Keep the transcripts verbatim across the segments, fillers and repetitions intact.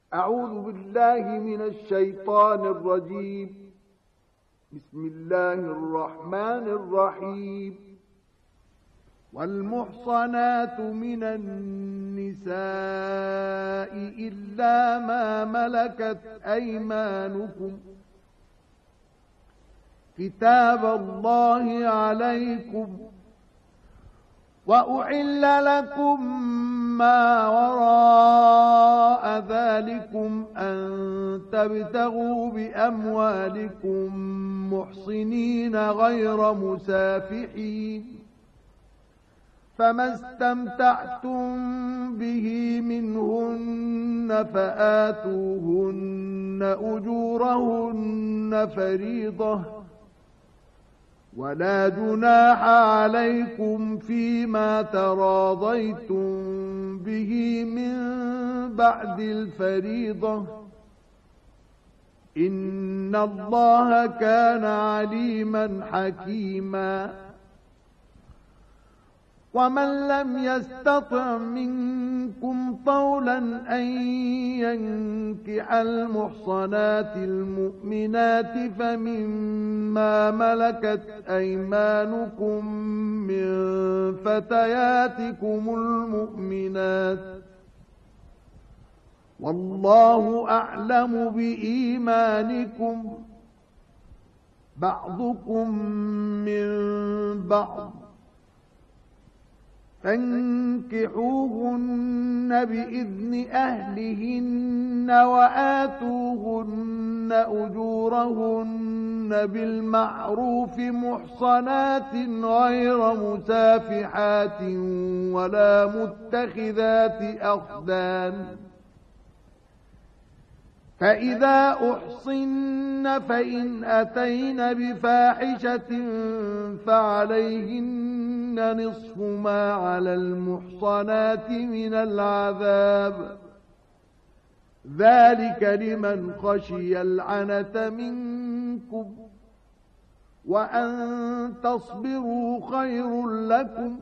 أعوذ بالله من الشيطان الرجيم. بسم الله الرحمن الرحيم. والمحصنات من النساء إلا ما ملكت أيمانكم كتاب الله عليكم، وأحل لكم ما وراء ذلكم أن تبتغوا بأموالكم محصنين غير مسافحين، فما استمتعتم به منهن فآتوهن أجورهن فريضة، ولا جناح عليكم فيما تراضيتم به من بعد الفريضة، إن الله كان عليما حكيما. ومن لم يستطع منكم طولا أن ينكح المحصنات المؤمنات فمما ملكت أيمانكم من فتياتكم المؤمنات، والله أعلم بإيمانكم، بعضكم من بعض، فانكحوهن بإذن أهلهن وآتوهن أجورهن بالمعروف محصنات غير مسافحات ولا متخذات أخدان، فإذا أحصن فإن أتين بفاحشة فعليهن نصف ما على المحصنات من العذاب، ذلك لمن خشي العنة منكم، وأن تصبروا خير لكم،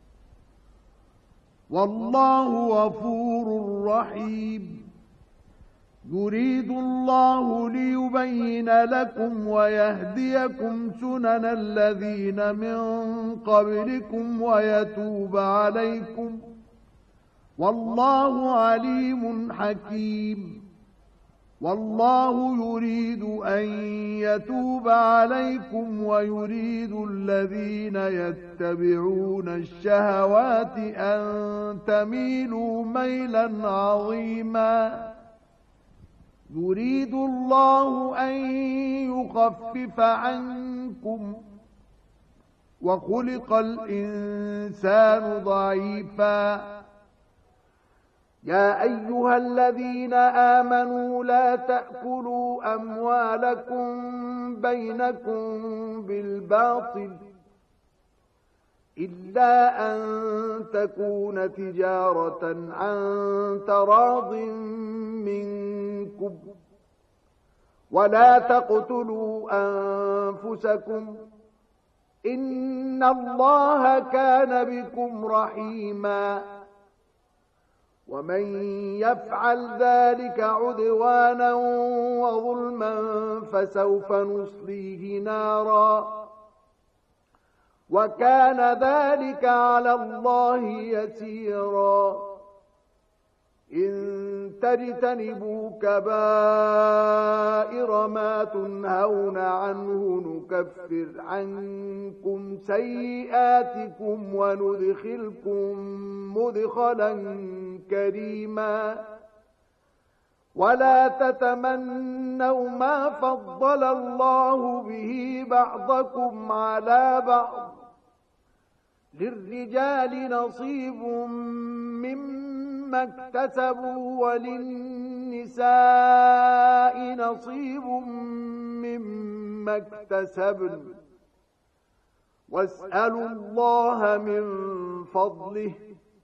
والله غفور رحيم. يريد الله ليبين لكم ويهديكم سنن الذين من قبلكم ويتوب عليكم، والله عليم حكيم. والله يريد أن يتوب عليكم ويريد الذين يتبعون الشهوات أن تميلوا ميلا عظيما. يريد الله أن يخفف عنكم، وخلق الإنسان ضعيفا. يا أيها الذين آمنوا لا تأكلوا أموالكم بينكم بالباطل إلا أن تكون تجارة عن تراض منكم، ولا تقتلوا أنفسكم، إن الله كان بكم رحيما. ومن يفعل ذلك عدوانا وظلما فسوف نصليه نارا، وكان ذلك على الله يسيرا. إن تجتنبوا كبائر ما تنهون عنه نكفر عنكم سيئاتكم وندخلكم مدخلا كريما. ولا تتمنوا ما فضل الله به بعضكم على بعض، للرجال نصيب مما اكتسبوا وللنساء نصيب مما اكتسبن، واسألوا الله من فضله،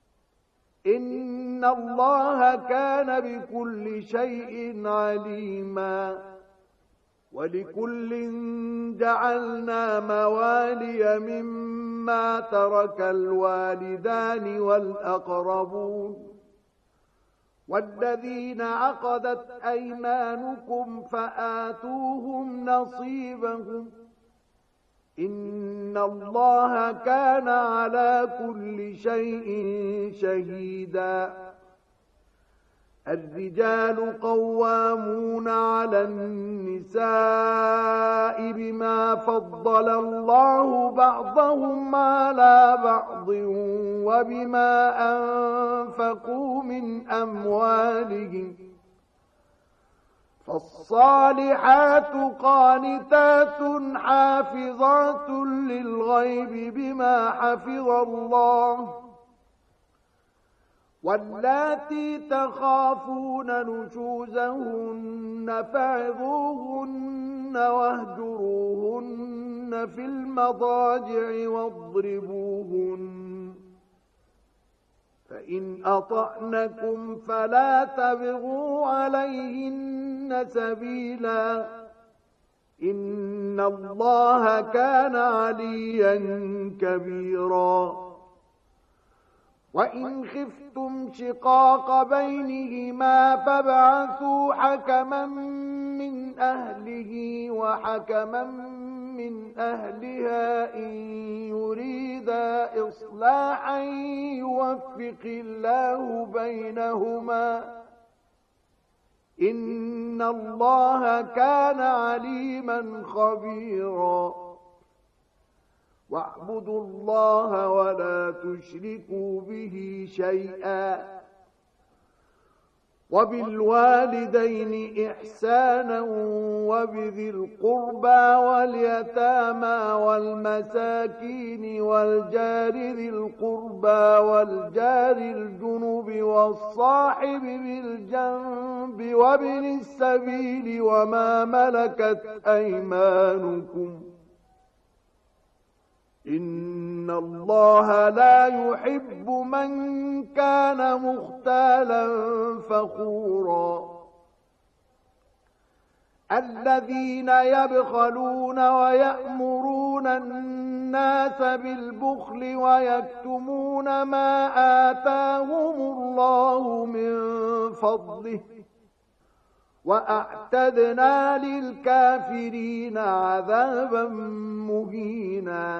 إن الله كان بكل شيء عليما. ولكل جعلنا موالي مما ترك الوالدان والأقربون والذين عقدت أيمانكم فآتوهم نصيبهم إن الله كان على كل شيء شهيدا الرجال قوامون على النساء بما فضل الله بعضهم على بعض وبما أنفقوا من أموالهم فالصالحات قانتات حافظات للغيب بما حفظ الله واللاتي تخافون نشوزهن فعظوهن واهجروهن في المضاجع واضربوهن فإن أطعنكم فلا تبغوا عليهن سبيلا إن الله كان عليا كبيرا وإن خفتم شقاق بينهما فابعثوا حكما من أهله وحكما من أهلها إن يريدا إصلاحا يوفق الله بينهما إن الله كان عليما خبيرا واعبدوا الله ولا تشركوا به شيئا وبالوالدين إحسانا وبذي القربى واليتامى والمساكين والجار ذي القربى والجار الجنب والصاحب بالجنب وابن السبيل وما ملكت أيمانكم إن الله لا يحب من كان مختالا فخورا الذين يبخلون ويأمرون الناس بالبخل ويكتمون ما آتاهم الله من فضله وأعتدنا للكافرين عذابا مهينا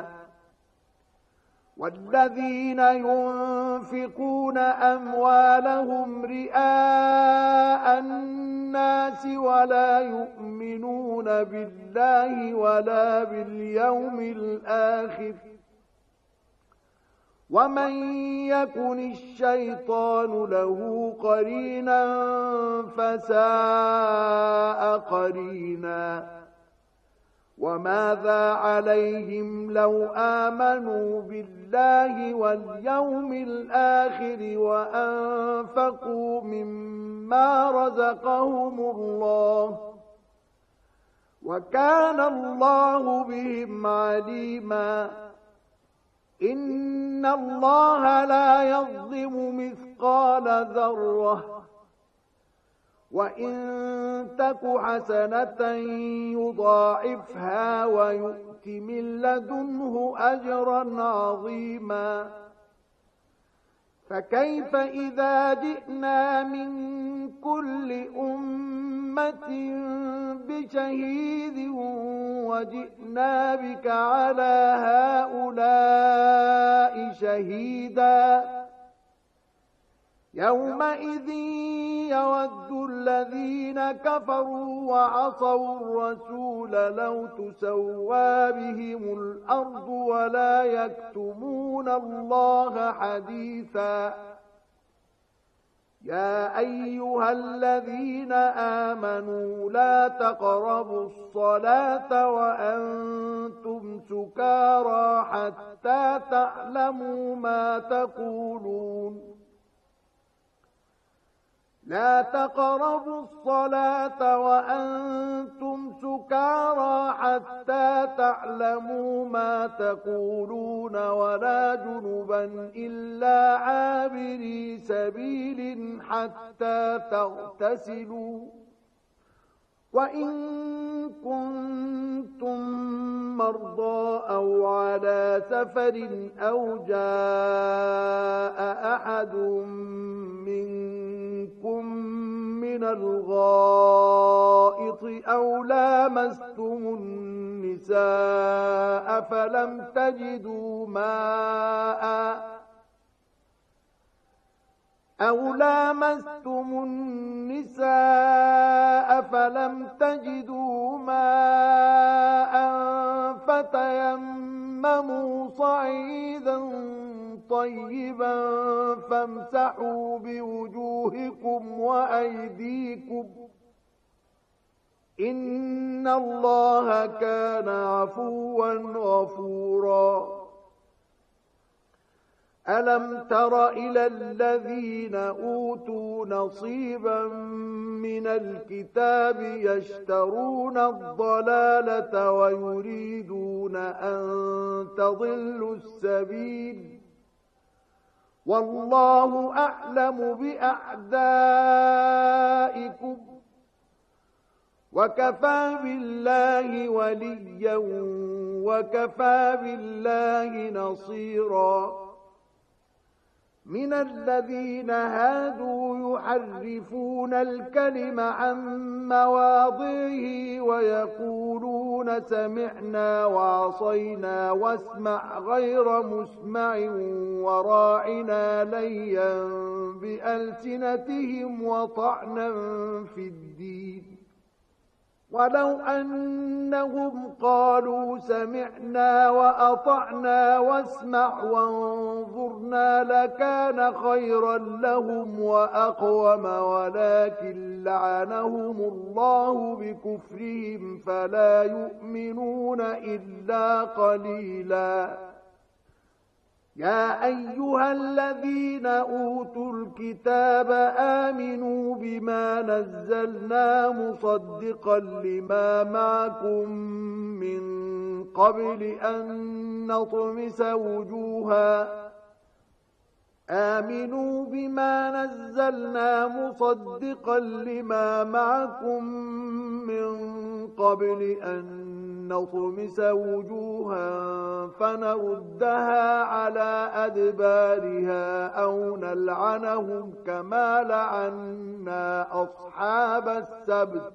والذين ينفقون أموالهم رئاء الناس ولا يؤمنون بالله ولا باليوم الآخر ومن يكن الشيطان له قرينا فساء قرينا وماذا عليهم لو آمنوا بالله واليوم الآخر وأنفقوا مما رزقهم الله وكان الله بهم عليما إن الله لا يظلم مثقال ذرة وإن تك حسنة يضاعفها ويؤت من لدنه أجرا عظيما فكيف إذا جئنا من كل أمة بشهيد وجئنا بك على هؤلاء شهيدا يومئذ يود الذين كفروا وعصوا الرسول لو تسوى بهم الأرض ولا يكتمون الله حديثا يا أيها الذين آمنوا لا تقربوا الصلاة وأنتم سكارى حتى تعلموا ما تقولون لا تقربوا الصلاة وأنتم سكارى حتى تعلموا ما تقولون ولا جنبا إلا عابري سبيل حتى تغتسلوا وإن كنتم مرضى أو على سفر أو جاء أحد منكم من الغائط أو لامستم النساء فلم تجدوا ماءً أو لامستم النساء فلم تجدوا ماء فتيمموا صعيدا طيبا فامسحوا بوجوهكم وأيديكم إن الله كان عفوا غفورا ألم تر إلى الذين أوتوا نصيبا من الكتاب يشترون الضلالة ويريدون أن تضلوا السبيل والله أعلم بأعدائكم وكفى بالله وليا وكفى بالله نصيرا من الذين هادوا يحرفون الكلم عن مواضعه ويقولون سمعنا وعصينا واسمع غير مسمع وراعنا ليا بألسنتهم وطعنا في الدين ولو أنهم قالوا سمعنا وأطعنا واسمع وانظرنا لكان خيرا لهم وأقوم ولكن لعنهم الله بكفرهم فلا يؤمنون إلا قليلا يا أيها الذين أوتوا الكتاب آمنوا بما نزلنا مصدقا لما معكم من قبل أن نطمس وجوها آمنوا بما نزلنا مصدقا لما معكم من قبل أن نطمس وجوها فنردها على أدبارها أو نلعنهم كما لعنا أصحاب السبت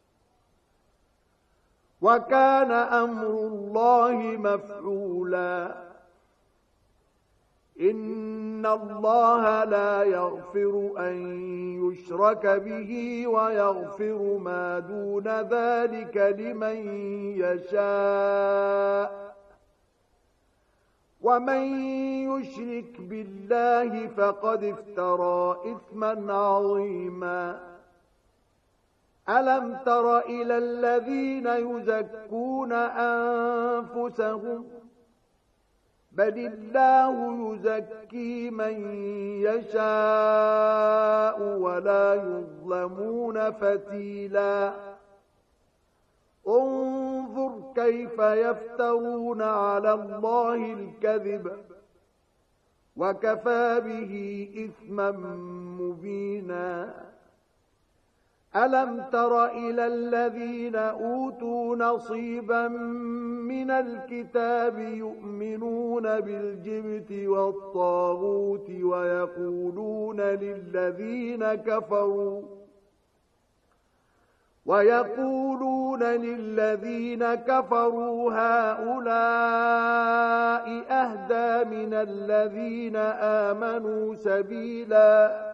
وكان أمر الله مفعولا إن الله لا يغفر أن يشرك به ويغفر ما دون ذلك لمن يشاء ومن يشرك بالله فقد افترى إثما عظيما ألم تر إلى الذين يزكون أنفسهم بل الله يزكي من يشاء ولا يظلمون فتيلا انظر كيف يفترون على الله الكذب وكفى به إثما مبينا ألم تر إلى الذين أوتوا نصيبا من الكتاب يؤمنون بالجبت والطاغوت ويقولون للذين كفروا ويقولون للذين كفروا هؤلاء أهدى من الذين آمنوا سبيلا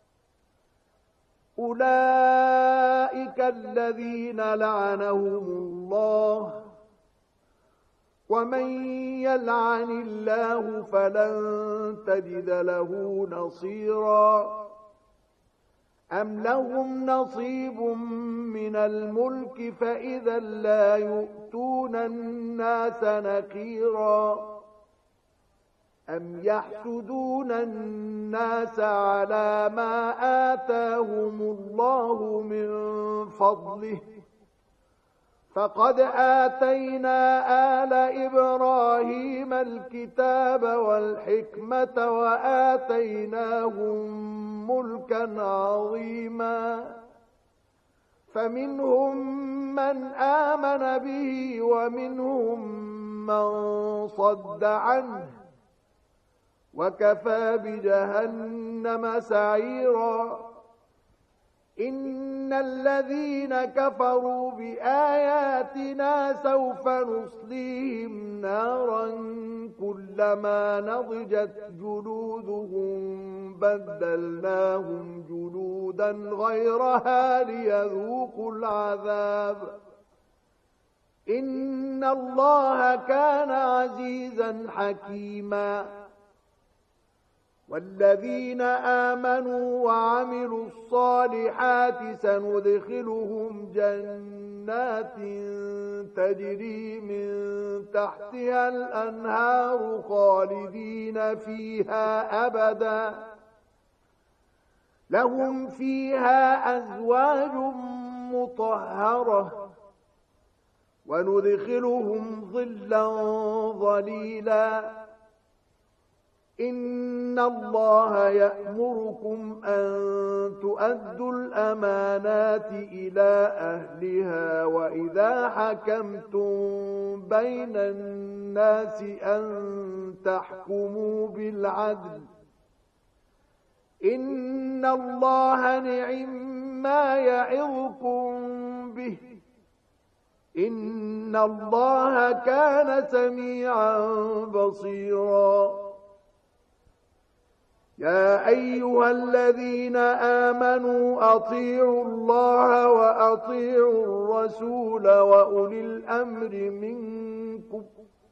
أولئك الذين لعنهم الله ومن يلعن الله فلن تجد له نصيرا أم لهم نصيب من الملك فإذا لا يؤتون الناس نقيرا أم يحسدون الناس على ما آتاهم الله من فضله فقد آتينا آل إبراهيم الكتاب والحكمة وآتيناهم ملكا عظيما فمنهم من آمن به ومنهم من صد عنه وكفى بجهنم سعيرا إن الذين كفروا بآياتنا سوف نصليهم نارا كلما نضجت جلودهم بدلناهم جلودا غيرها ليذوقوا العذاب إن الله كان عزيزا حكيما والذين آمنوا وعملوا الصالحات سندخلهم جنات تجري من تحتها الأنهار خالدين فيها أبدا لهم فيها أزواج مطهرة وندخلهم ظلا ظليلا إن الله يأمركم أن تؤدوا الأمانات إلى أهلها وإذا حكمتم بين الناس أن تحكموا بالعدل إن الله نعما يعظكم به إن الله كان سميعا بصيرا يا أيها الذين آمنوا أطيعوا الله وأطيعوا الرسول وأولي الأمر منكم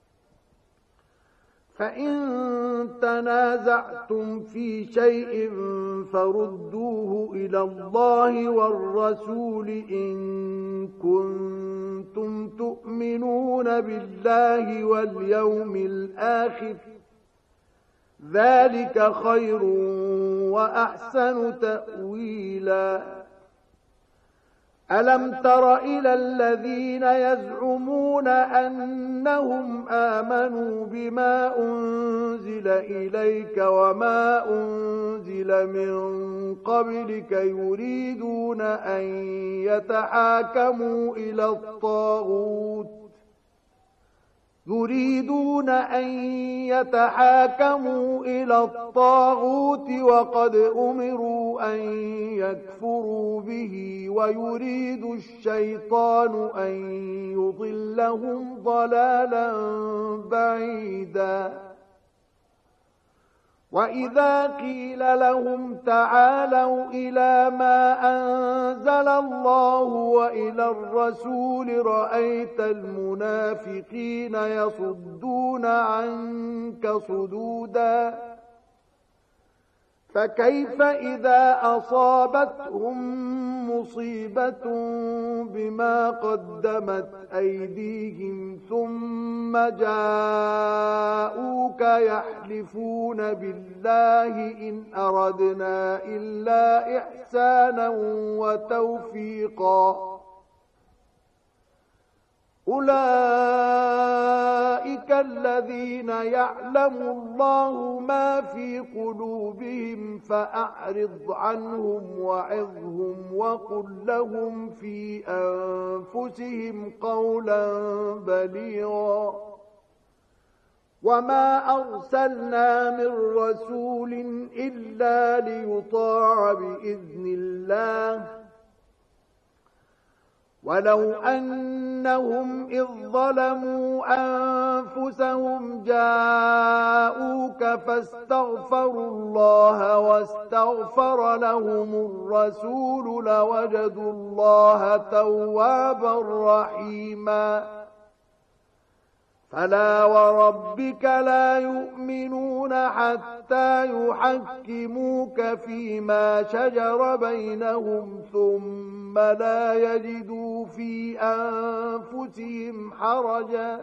فإن تنازعتم في شيء فردوه إلى الله والرسول إن كنتم تؤمنون بالله واليوم الآخر ذلك خير وأحسن تأويلا ألم تر إلى الذين يزعمون أنهم آمنوا بما أنزل إليك وما أنزل من قبلك يريدون أن يتحاكموا إلى الطاغوت يريدون أن يتحاكموا إلى الطاغوت وقد أمروا أن يكفروا به ويريد الشيطان أن يضلهم ضلالا بعيدا وإذا قيل لهم تعالوا إلى ما أنزل الله وإلى الرسول رأيت المنافقين يصدون عنك صدودا فكيف إذا أصابتهم مصيبة بما قدمت أيديهم ثم جاءوك يحلفون بالله إن أردنا إلا إحسانا وتوفيقا أولئك الذين يعلم الله ما في قلوبهم فأعرض عنهم وعظهم وقل لهم في أنفسهم قولا بليغا وما أرسلنا من رسول إلا ليطاع بإذن الله ولو أنهم إذ ظلموا أنفسهم جاءوك فاستغفروا الله واستغفر لهم الرسول لوجدوا الله توابا رحيما فلا وربك لا يؤمنون حتى يحكموك فيما شجر بينهم ثم لا يجدوا في أنفسهم حرجا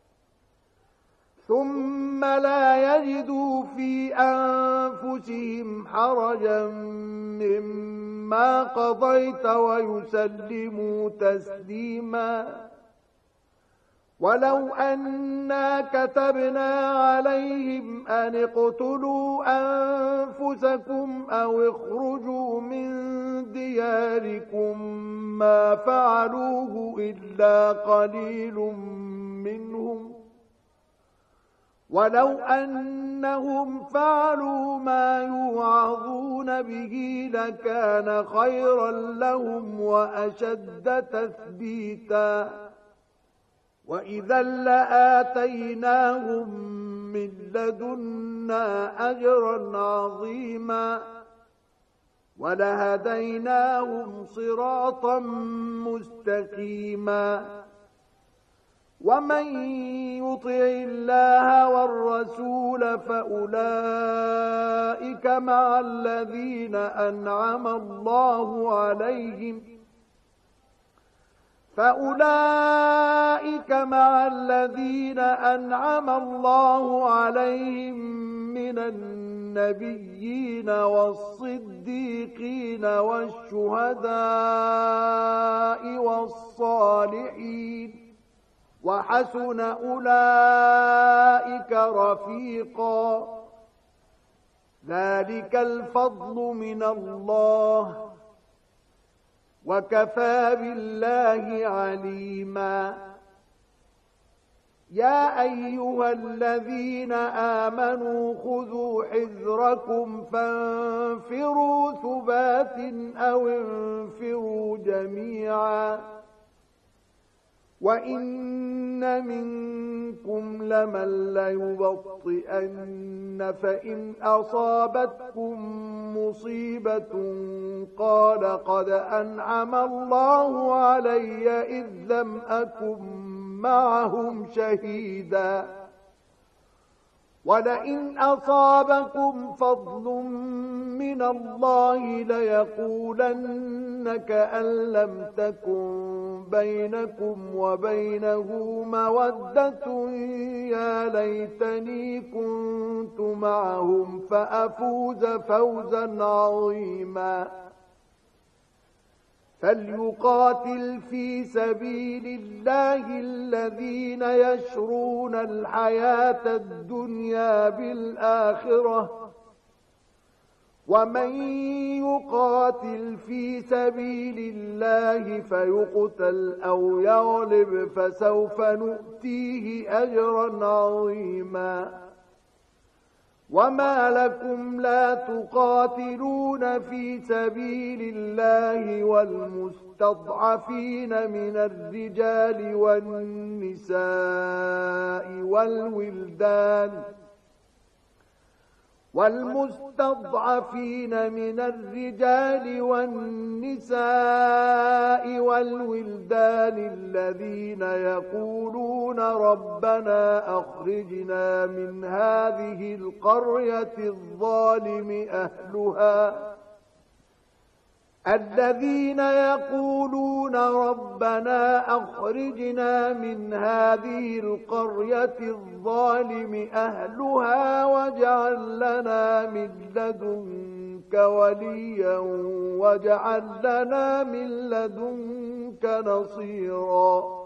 ثم لا يجدوا في أنفسهم حرجا مما قضيت ويسلموا تسليما ولو أنا كتبنا عليهم أن اقتلوا أنفسكم أو اخرجوا من دياركم ما فعلوه إلا قليل منهم ولو أنهم فعلوا ما يوعظون به لكان خيرا لهم وأشد تثبيتا وإذا لآتيناهم من لدنا أجرا عظيما ولهديناهم صراطا مستقيما ومن يطع الله والرسول فأولئك مع الذين أنعم الله عليهم فأولئك مع الذين أنعم الله عليهم من النبيين والصديقين والشهداء والصالحين وحسن أولئك رفيقا ذلك الفضل من الله وكفى بالله عليما يا أيها الذين آمنوا خذوا حذركم فانفروا ثبات أو انفروا جميعا وإن منكم لمن ليبطئن فإن أصابتكم مصيبة قال قد أنعم الله علي إذ لم أكن معهم شهيدا ولئن أصابكم فضل من الله ليقولن كأن لم تكن بينكم وبينه مودة يا ليتني كنت معهم فأفوز فوزا عظيما فليقاتل في سبيل الله الذين يشرون الحياة الدنيا بالآخرة ومن يقاتل في سبيل الله فيقتل أو يغلب فسوف نؤتيه أجرا عظيما وما لكم لا تقاتلون في سبيل الله والمستضعفين من الرجال والنساء والولدان والمستضعفين من الرجال والنساء والولدان الذين يقولون ربنا أخرجنا من هذه القرية الظالم أهلها الذين يقولون ربنا أخرجنا من هذه القرية الظالم أهلها واجعل لنا من لدنك وليا واجعل لنا من لدنك نصيرا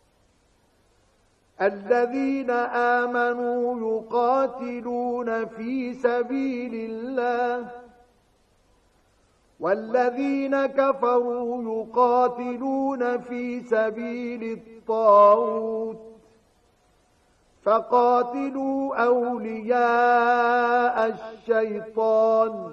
الذين آمنوا يقاتلون في سبيل الله والذين كفروا يقاتلون في سبيل الطاغوت فقاتلوا أولياء الشيطان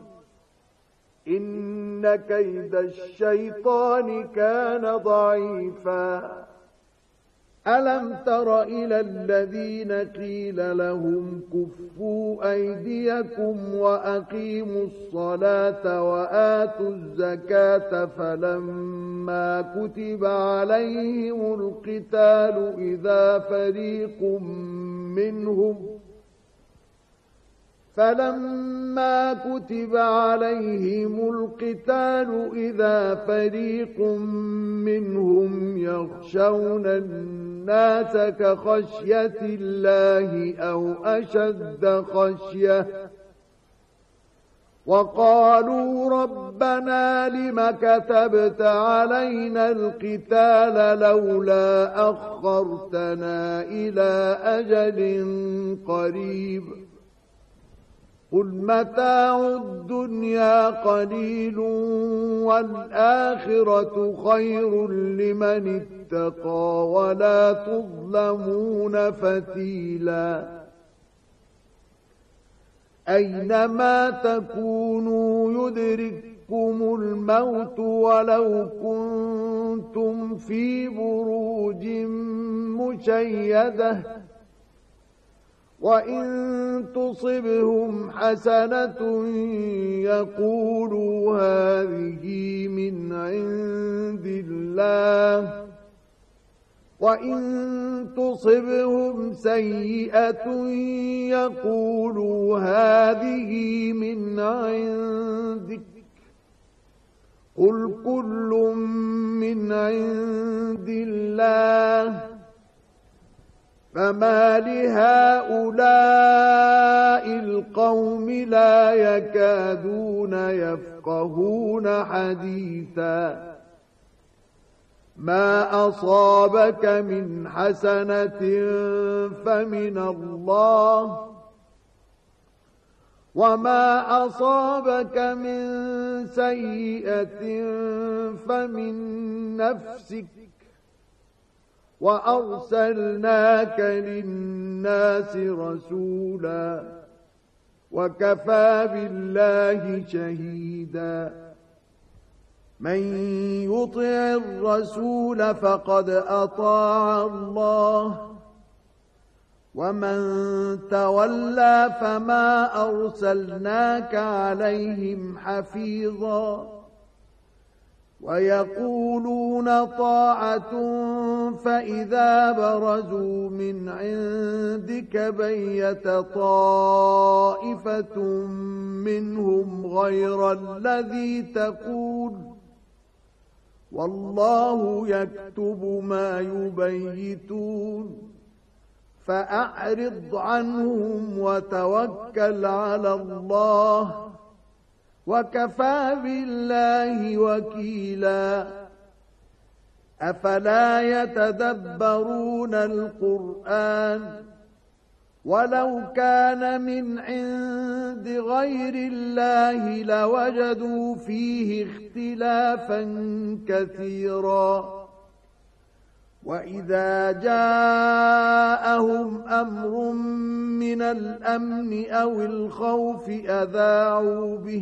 إن كيد الشيطان كان ضعيفا ألم تر إلى الذين قيل لهم كفوا أيديكم وأقيموا الصلاة وآتوا الزكاة فلما كتب عليهم القتال إذا فريق منهم فلما كتب عليهم القتال إذا فريق منهم يخشون الناس كخشية الله أو أشد خشية وقالوا ربنا لم كتبت علينا القتال لولا أخرتنا إلى أجل قريب قل متاع الدنيا قليل والآخرة خير لمن اتقى ولا تظلمون فتيلا أينما تكونوا يدرككم الموت ولو كنتم في بروج مشيدة وإن تصبهم حسنة يقولوا هذه من عند الله وإن تصبهم سيئة يقولوا هذه من عندك قل كل من عند الله فما لهؤلاء القوم لا يكادون يفقهون حديثا ما أصابك من حسنة فمن الله وما أصابك من سيئة فمن نفسك وأرسلناك للناس رسولا وكفى بالله شهيدا من يطع الرسول فقد أطاع الله ومن تولى فما أرسلناك عليهم حفيظا ويقولون طاعة فإذا برزوا من عندك بيت طائفة منهم غير الذي تقول والله يكتب ما يبيتون فأعرض عنهم وتوكل على الله وكفى بالله وكيلا أفلا يتدبرون القرآن ولو كان من عند غير الله لوجدوا فيه اختلافا كثيرا وإذا جاءهم أمر من الأمن أو الخوف أذاعوا به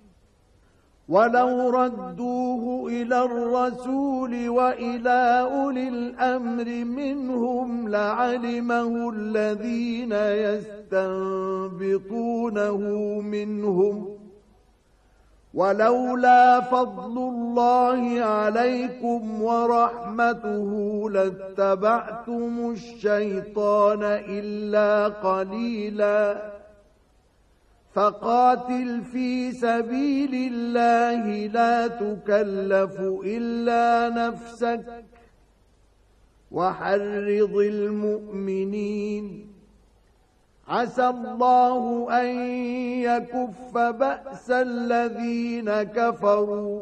ولو ردوه إلى الرسول وإلى أولي الأمر منهم لعلمه الذين يستنبطونه منهم ولولا فضل الله عليكم ورحمته لاتبعتم الشيطان إلا قليلا فقاتل في سبيل الله لا تكلف إلا نفسك وحرض المؤمنين عسى الله أن يكف بأس الذين كفروا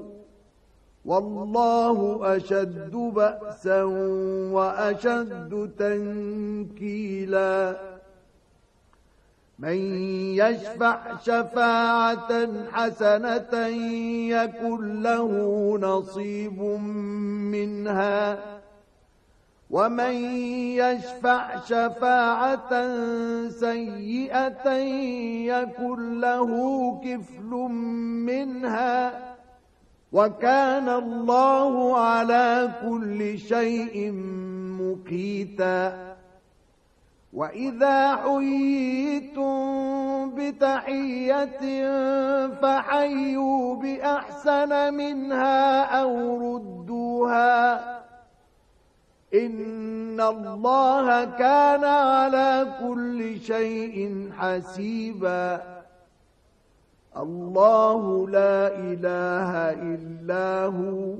والله أشد بأسا وأشد تنكيلا من يشفع شفاعة حسنة يكن له نصيب منها ومن يشفع شفاعة سيئة يكن له كفل منها وكان الله على كل شيء مقيتا وإذا حييتم بتحية فحيوا بأحسن منها أو ردوها إن الله كان على كل شيء حسيبا الله لا إله إلا هو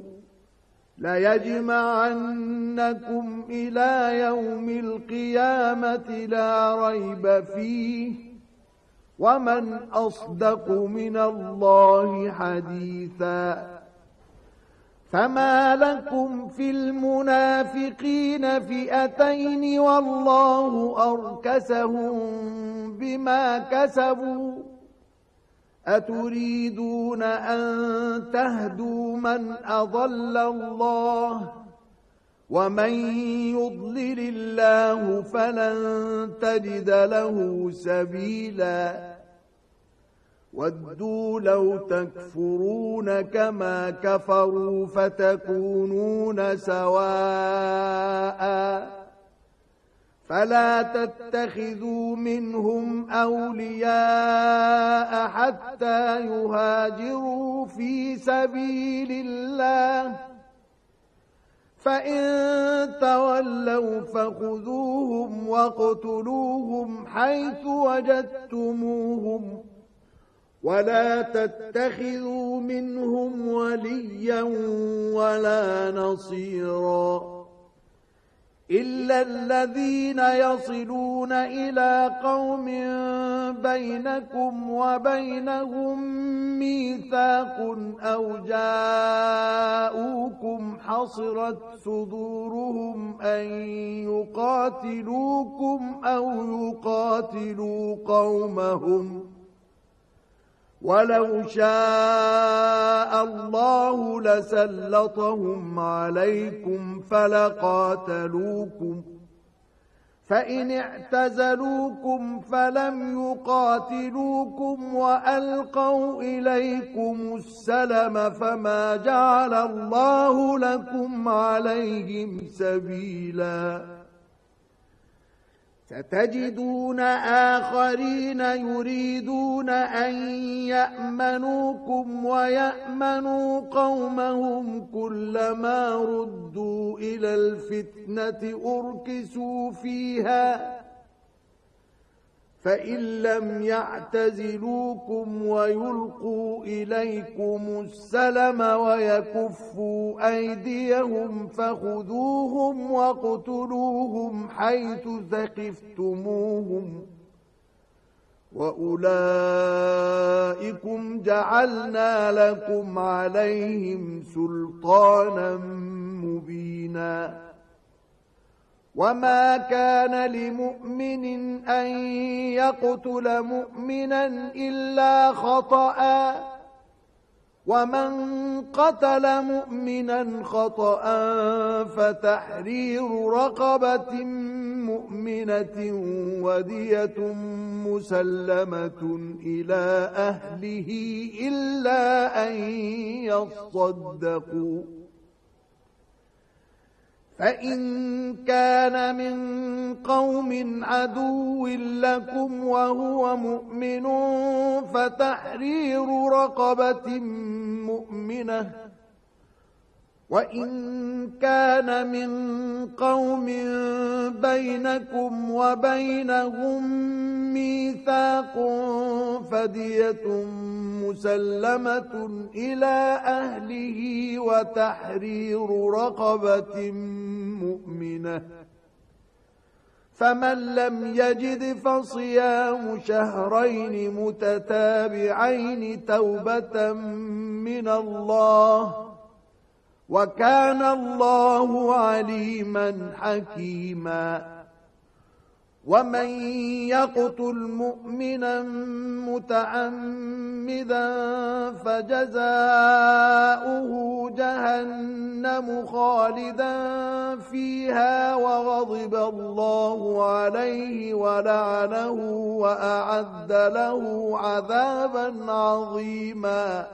ليجمعنكم إلى يوم القيامة لا ريب فيه ومن أصدق من الله حديثا فما لكم في المنافقين فئتين والله أركسهم بما كسبوا أتريدون أن تهدوا من أضل الله ومن يضلل الله فلن تجد له سبيلا ودوا لو تكفرون كما كفروا فتكونون سواء فلا تتخذوا منهم أولياء حتى يهاجروا في سبيل الله فإن تولوا فخذوهم واقتلوهم حيث وجدتموهم ولا تتخذوا منهم وليا ولا نصيرا إلا الذين يصلون إلى قوم بينكم وبينهم ميثاق أو جاءوكم حصرت صدورهم أن يقاتلوكم أو يقاتلوا قومهم ولو شاء الله لسلطهم عليكم فلقاتلوكم فإن اعتزلوكم فلم يقاتلوكم وألقوا إليكم السلم فما جعل الله لكم عليهم سبيلا ستجدون آخرين يريدون أن يأمنوكم ويأمنوا قومهم كلما ردوا إلى الفتنة أركسوا فيها فإن لم يعتزلوكم ويلقوا إليكم السلم ويكفوا أيديهم فخذوهم واقتلوهم حيث ثقفتموهم وأولئكم جعلنا لكم عليهم سلطانا مبينا وما كان لمؤمن أن يقتل مؤمنا إلا خطأ ومن قتل مؤمنا خطأ فتحرير رقبة مؤمنة ودية مسلمة إلى أهله إلا أن يصدقوا فإن كان من قوم عدو لكم وهو مؤمن فتحرير رقبة مؤمنة وإن كان من قوم بينكم وبينهم ميثاق فدية مسلمة إلى أهله وتحرير رقبة مؤمنة فمن لم يجد فصيام شهرين متتابعين توبة من الله وكان الله عليما حكيما ومن يقتل مؤمنا متعمدا فجزاؤه جهنم خالدا فيها وغضب الله عليه ولعنه وأعد له عذابا عظيما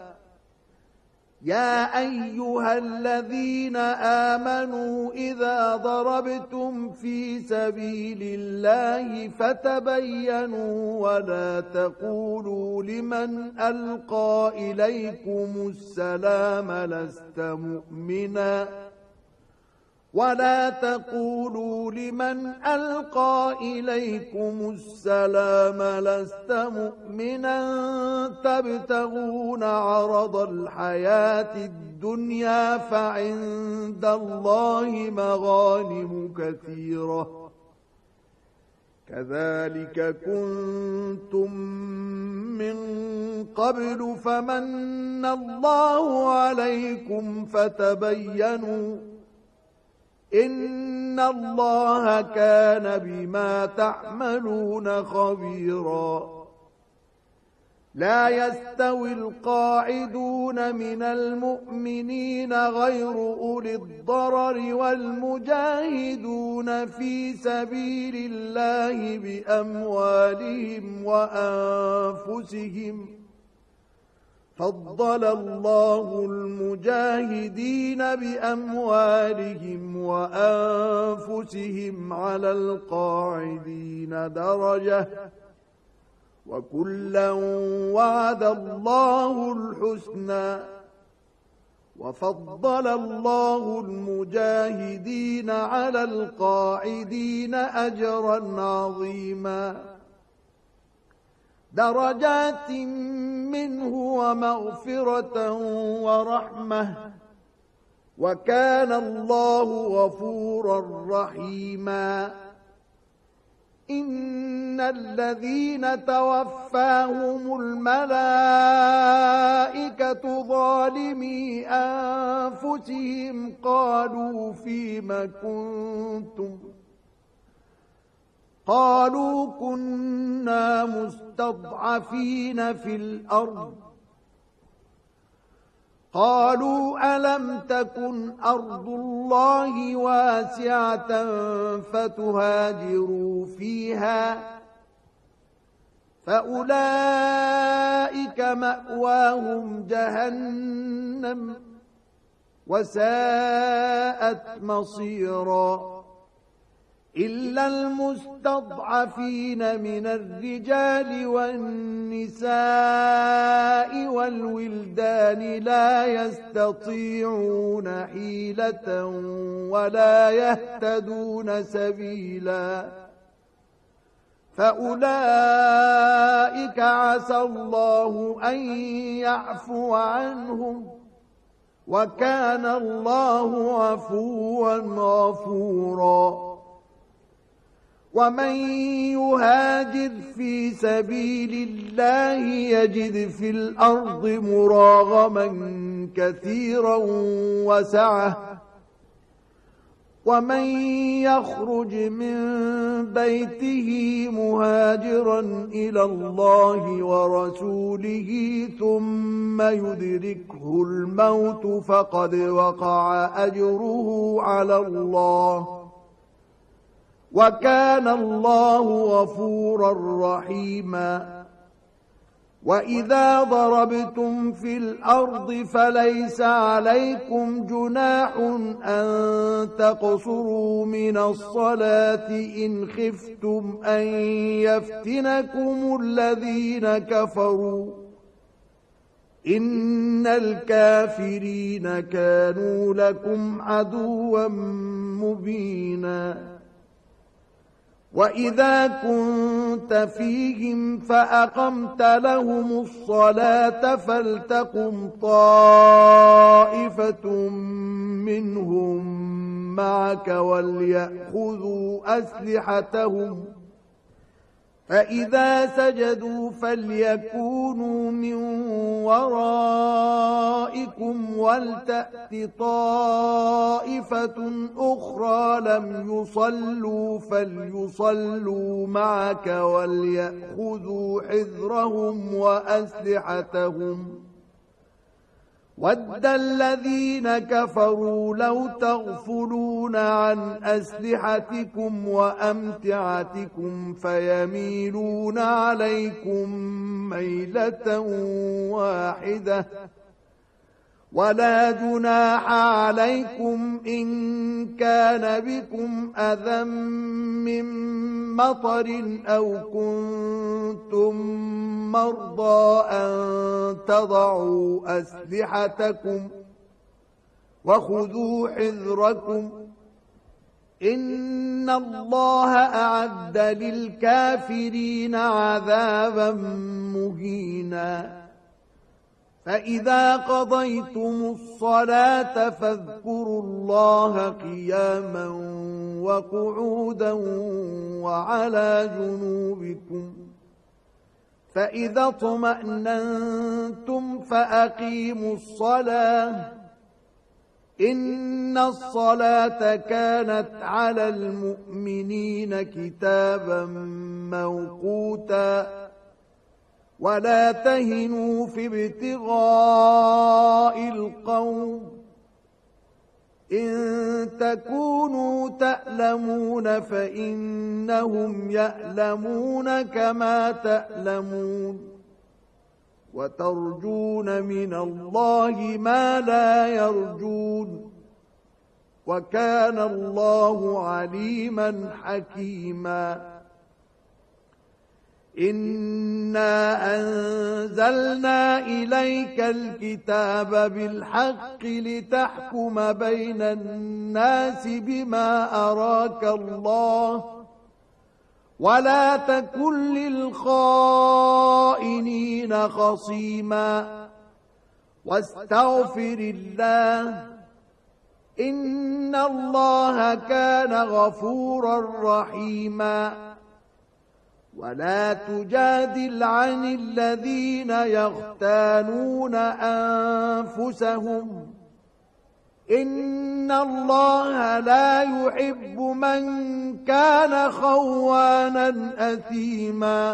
يا أيها الذين آمنوا إذا ضربتم في سبيل الله فتبينوا ولا تقولوا لمن ألقى إليكم السلام لست مؤمنا ولا تقولوا لمن ألقى إليكم السلام لست مؤمنا تبتغون عرض الحياة الدنيا فعند الله مغانم كثيرة كذلك كنتم من قبل فمن الله عليكم فتبينوا إن الله كان بما تعملون خبيرا لا يستوي القاعدون من المؤمنين غير أولي الضرر والمجاهدون في سبيل الله بأموالهم وأنفسهم فضل الله المجاهدين بأموالهم وأنفسهم على القاعدين درجة وكلا وعد الله الحسنى وفضل الله المجاهدين على القاعدين أجرا عظيما درجات منه ومغفرة ورحمة وكان الله غفورا رحيما إن الذين توفاهم الملائكة ظالمي أنفسهم قالوا فيم كنتم قالوا كنا مستضعفين في الأرض قالوا ألم تكن أرض الله واسعة فتهاجروا فيها فأولئك مأواهم جهنم وساءت مصيرا إلا المستضعفين من الرجال والنساء والولدان لا يستطيعون حيلة ولا يهتدون سبيلا فأولئك عسى الله أن يعفو عنهم وكان الله عفوا غفورا ومن يهاجر في سبيل الله يجد في الأرض مراغما كثيرا وسعة ومن يخرج من بيته مهاجرا إلى الله ورسوله ثم يدركه الموت فقد وقع أجره على الله وكان الله غفورا رحيما وإذا ضربتم في الأرض فليس عليكم جناح أن تقصروا من الصلاة إن خفتم أن يفتنكم الذين كفروا إن الكافرين كانوا لكم عدوا مبينا وإذا كنت فيهم فأقمت لهم الصلاة فلتقم طائفة منهم معك وليأخذوا أسلحتهم فإذا سجدوا فليكونوا من ورائكم ولتأت طائفة أخرى لم يصلوا فليصلوا معك وليأخذوا حذرهم وأسلحتهم ود الذين كفروا لو تغفلون عن أسلحتكم وأمتعتكم فيميلون عليكم ميلة واحدة ولا جناح عليكم إن كان بكم أذى من مطر أو كنتم مرضى أن تضعوا أسلحتكم وخذوا حذركم إن الله أعد للكافرين عذابا مهينا فإذا قضيتم الصلاة فاذكروا الله قياما وقعودا وعلى جنوبكم فإذا اطمأننتم فأقيموا الصلاة إن الصلاة كانت على المؤمنين كتابا موقوتا ولا تهنوا في ابتغاء القوم إن تكونوا تألمون فإنهم يألمون كما تألمون وترجون من الله ما لا يرجون وكان الله عليما حكيما إنا أنزلنا إليك الكتاب بالحق لتحكم بين الناس بما أراك الله ولا تكن للخائنين خصيما واستغفر الله إن الله كان غفورا رحيما ولا تجادل عن الذين يختانون أنفسهم إن الله لا يحب من كان خوانا أثيما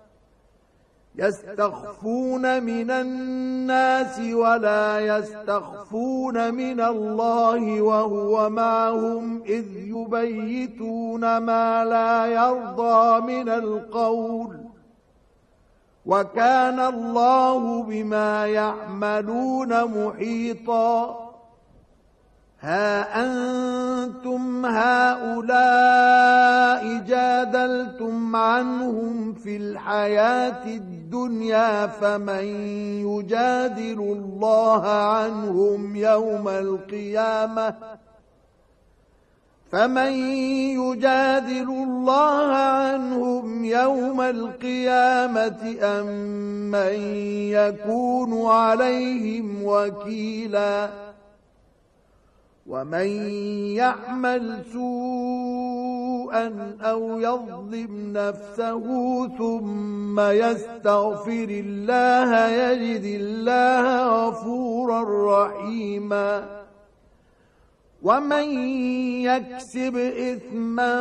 يستخفون من الناس ولا يستخفون من الله وهو معهم إذ يبيتون ما لا يرضى من القول وكان الله بما يعملون محيطا ها أنتم هؤلاء جادلتم عنهم في الحياة الدنيا فمن يجادل الله عنهم يوم القيامة فمن يجادل الله عنهم يوم القيامة أم من يكون عليهم وكيلا ومن يعمل سوءا أو يظلم نفسه ثم يستغفر الله يجد الله غفورا رحيما ومن يكسب إثما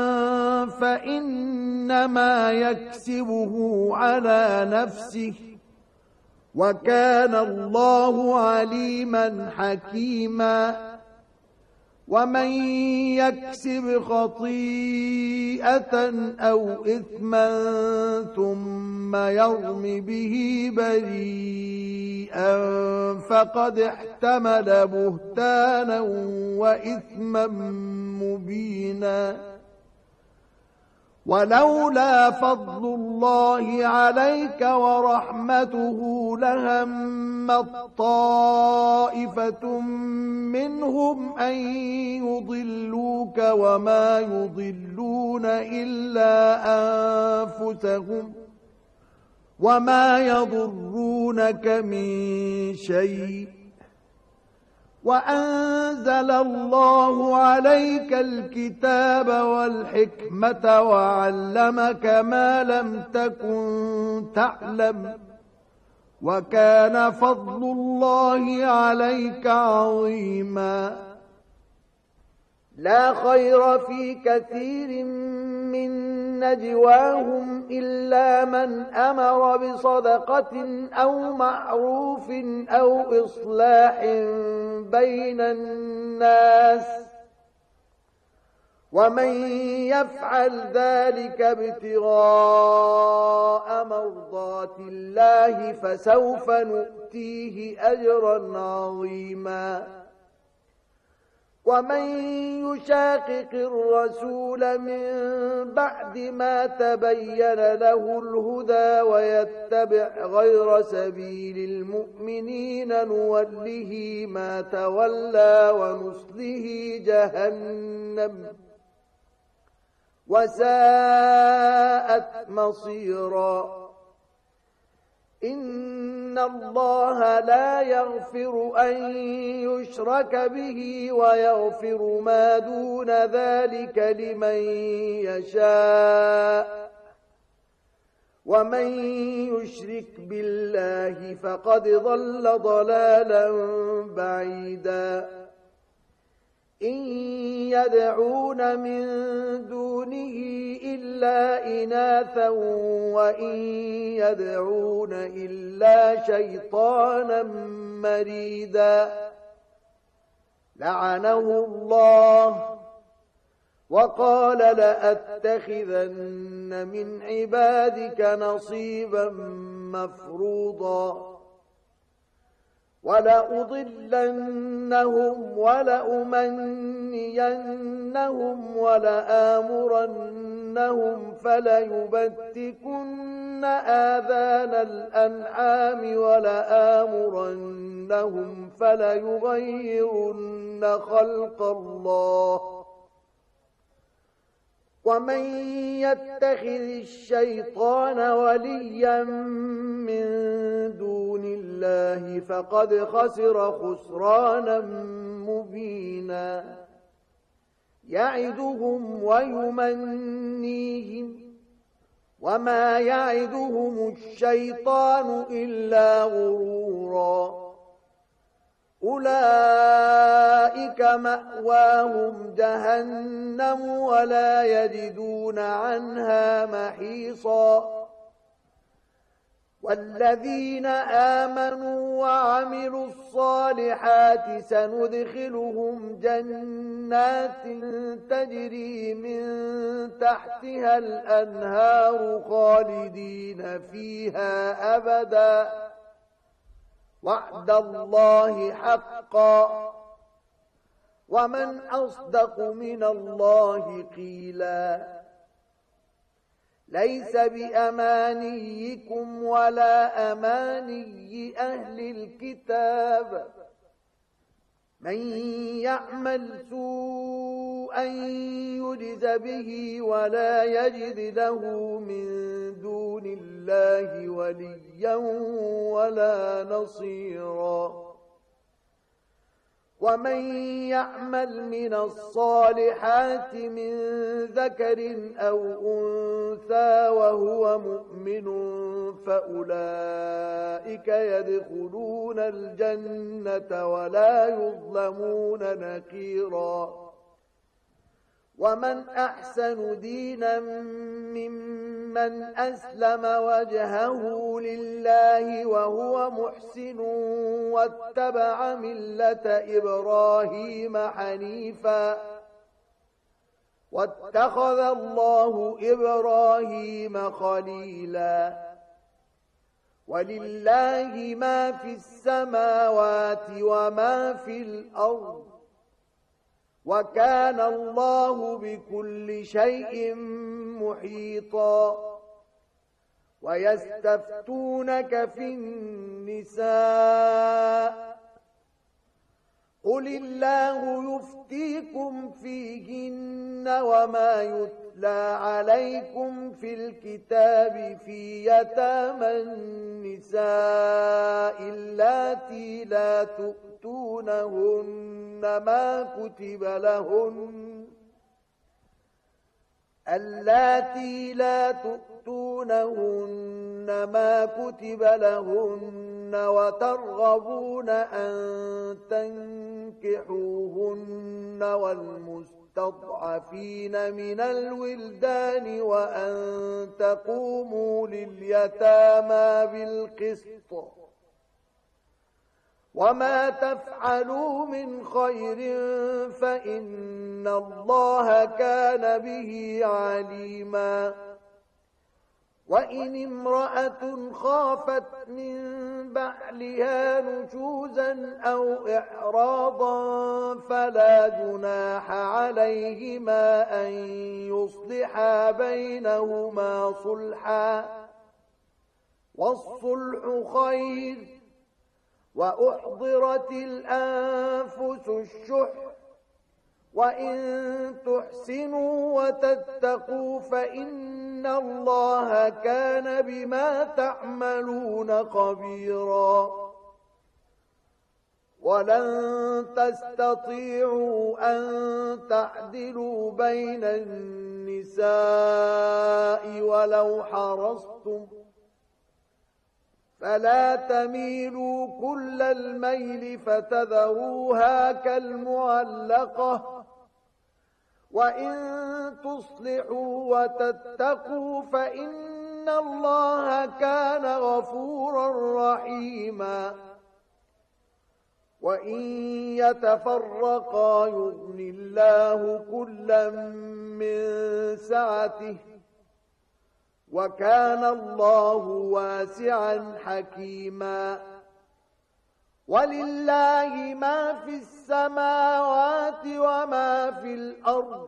فإنما يكسبه على نفسه وكان الله عليما حكيما ومن يكسب خطيئة أو إثما ثم يرم به بريئا فقد احتمل بهتانا وإثما مبينا ولولا فضل الله عليك ورحمته لهمت طائفة منهم أن يضلوك وما يضلون إلا أنفسهم وما يضرونك من شيء وأنزل الله عليك الكتاب والحكمة وعلمك ما لم تكن تعلم وكان فضل الله عليك عظيما لا خير في كثير من نجواهم إلا من أمر بصدقة أو معروف أو إصلاح بين الناس ومن يفعل ذلك ابتغاء مرضات الله فسوف نؤتيه أجرا عظيما ومن يشاقق الرسول من بعد ما تبين له الهدى ويتبع غير سبيل المؤمنين نوله ما تولى ونصله جهنم وساءت مصيرا إن الله لا يغفر أن يشرك به ويغفر ما دون ذلك لمن يشاء ومن يشرك بالله فقد ضل ضلالا بعيدا إن يدعون من دونه إلا إناثا وإن يدعون إلا شيطانا مريدا لعنه الله وقال لأتخذن من عبادك نصيبا مفروضا ولأضلنهم ولأمنينهم ولآمرنهم فليبتكن آذان الأنعام ولآمرنهم فليغيرن خلق الله ومن يتخذ الشيطان وليا من دون الله فقد خسر خسرانا مبينا يعدهم ويمنيهم وما يعدهم الشيطان إلا غرورا أولئك مأواهم جهنم ولا يجدون عنها محيصا والذين آمنوا وعملوا الصالحات سندخلهم جنات تجري من تحتها الأنهار خالدين فيها أبدا وعد الله حقا ومن أصدق من الله قيلا ليس بأمانيكم ولا أماني أهل الكتاب من يعمل سوءا يجز به ولا يجد له من دون الله وليا ولا نصيرا ومن يعمل من الصالحات من ذكر أو أنثى وهو مؤمن فأولئك يدخلون الجنة ولا يظلمون نقيرا ومن أحسن دينا ممن أسلم وجهه لله وهو محسن واتبع ملة إبراهيم حنيفا واتخذ الله إبراهيم خليلا ولله ما في السماوات وما في الأرض وكان الله بكل شيء محيطا ويستفتونك في النساء قل الله يفتيكم فيهن وما يتلى عليكم في الكتاب في يتامى النساء اللاتي لا تؤتونهن ما كتب لهن اللاتي لا تؤتونهن ما كتب لهن وترغبون أن تنكحوهن والمستضعفين من الولدان وأن تقوموا لليتامى بالقسط وما تفعلوا من خير فإن الله كان به عليما وإن امرأة خافت من بعلها نشوزا أو إعراضا فلا جناح عليهما أن يصلحا بينهما صلحا والصلح خير وأحضرت الأنفس الشح وإن تحسنوا وتتقوا فإن الله كان بما تعملون خبيرا ولن تستطيعوا أن تعدلوا بين النساء ولو حرصتم فلا تميلوا كل الميل فتذروها كالمعلقة وإن تصلحوا وتتقوا فإن الله كان غفورا رحيما وإن يتفرقا يغن الله كلا من سعته وكان الله واسعا حكيما ولله ما في السماوات وما في الأرض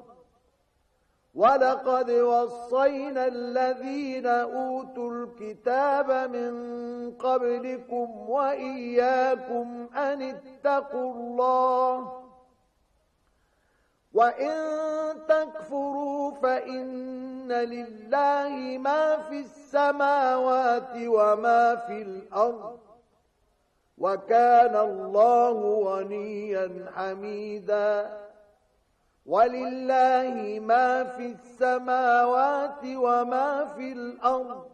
ولقد وصينا الذين أوتوا الكتاب من قبلكم وإياكم أن اتقوا الله وإن تكفروا فإن لله ما في السماوات وما في الأرض وكان الله غنيا حميدا ولله ما في السماوات وما في الأرض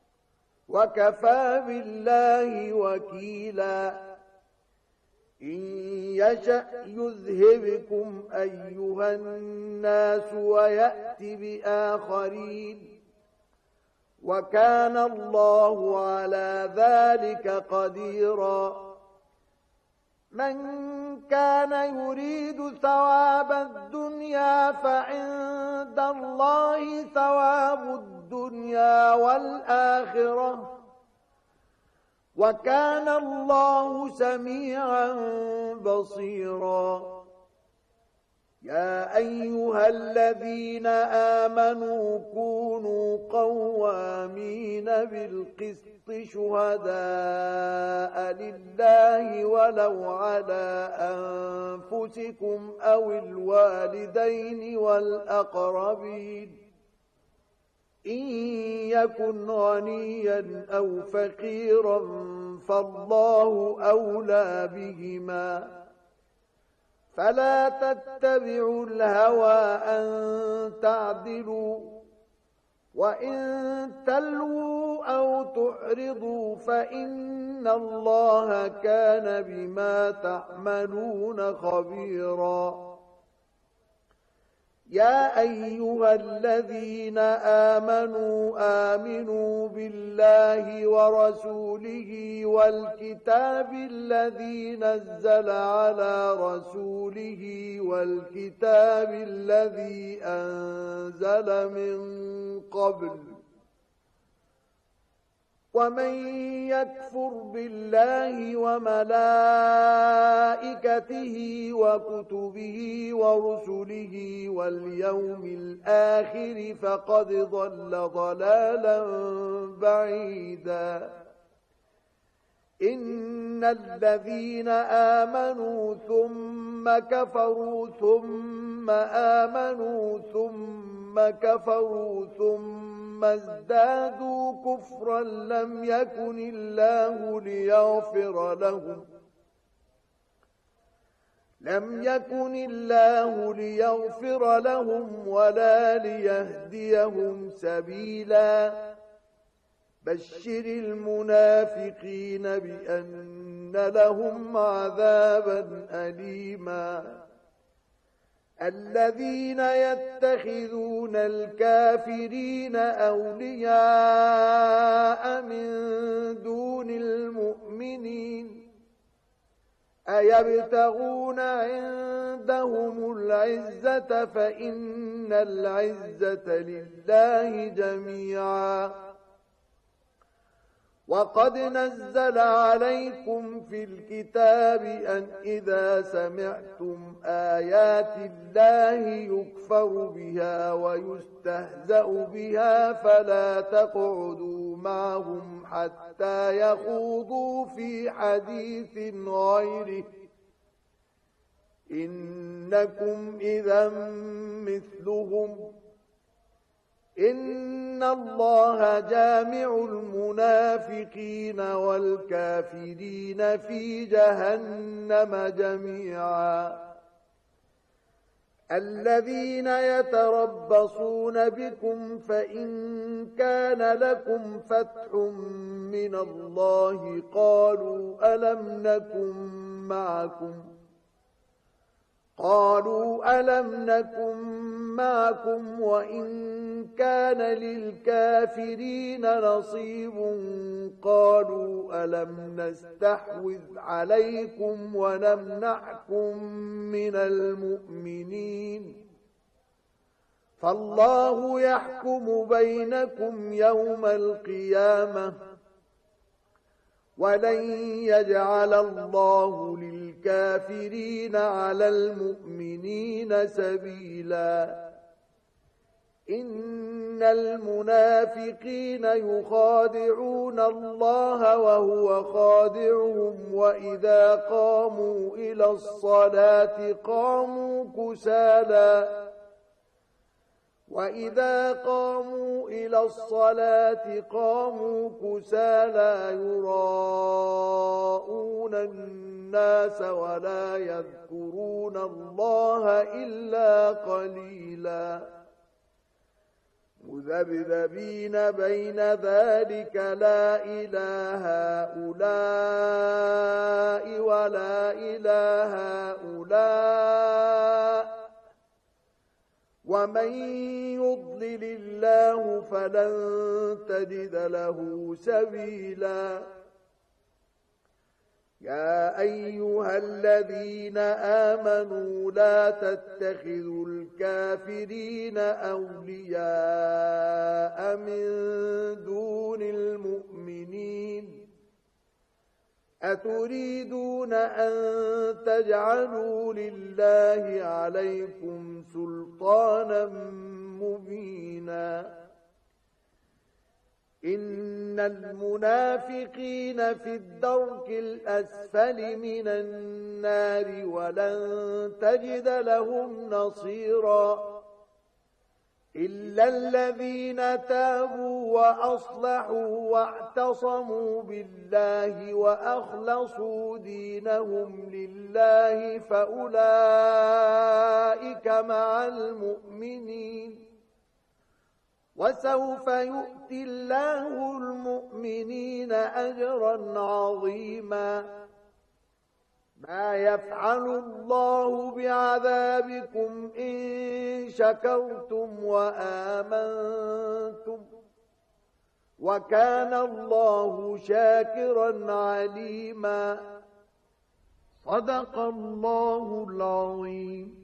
وكفى بالله وكيلا إن يشأ يذهبكم أيها الناس ويأتي بآخرين وكان الله على ذلك قديرا من كان يريد ثواب الدنيا فعند الله ثواب الدنيا والآخرة وكان الله سميعا بصيرا يا أيها الذين آمنوا كونوا قوامين بالقسط شهداء لله ولو على أنفسكم أو الوالدين والأقربين إن يكن غنيا أو فقيرا فالله أولى بهما فلا تتبعوا الهوى أن تعدلوا وإن تلووا أو تعرضوا فإن الله كان بما تعملون خبيرا يا أيها الذين آمنوا آمنوا بالله ورسوله والكتاب الذي نزل على رسوله والكتاب الذي أنزل من قبل ومن يكفر بالله وملائكته وكتبه ورسله واليوم الآخر فقد ضل ضلالا بعيدا إن الذين آمنوا ثم كفروا ثم آمنوا ثم كفروا ثم ثم ازدادوا كفرا لم يكن الله ليغفر لهم لم يكن الله ليغفر لهم ولا ليهديهم سبيلا بشر المنافقين بأن لهم عذابا أليما الذين يتخذون الكافرين أولياء من دون المؤمنين أيبتغون عندهم العزة فإن العزة لله جميعا وقد نزل عليكم في الكتاب أن إذا سمعتم آيات الله يكفر بها ويستهزأ بها فلا تقعدوا معهم حتى يخوضوا في حديث غيره إنكم إذا مثلهم إن الله جامع المنافقين والكافرين في جهنم جميعا الذين يتربصون بكم فإن كان لكم فتح من الله قالوا ألم نكن معكم قالوا ألم نكن معكم وإن كان للكافرين نصيب قالوا ألم نستحوذ عليكم ونمنعكم من المؤمنين فالله يحكم بينكم يوم القيامة ولن يجعل الله للكافرين على المؤمنين سبيلا إن المنافقين يخادعون الله وهو خادعهم وإذا قاموا إلى الصلاة قاموا كسالى وإذا قاموا إلى الصلاة قاموا كسالى يراءون الناس ولا يذكرون الله إلا قليلا مذبذبين بين ذلك لا إله هؤلاء ولا إله هؤلاء ومن يضلل الله فلن تجد له سبيلا يا أيها الذين آمنوا لا تتخذوا الكافرين أولياء من دون المؤمنين أتريدون أن تجعلوا لله عليكم سلطانا مبينا إن المنافقين في الدرك الأسفل من النار ولن تجد لهم نصيرا إلا الذين تابوا وأصلحوا واعتصموا بالله وأخلصوا دينهم لله فأولئك مع المؤمنين وسوف يؤتي الله المؤمنين أجرا عظيما ما يفعل الله بعذابكم إن شكرتم وآمنتم وكان الله شاكرا عليما صدق الله العظيم.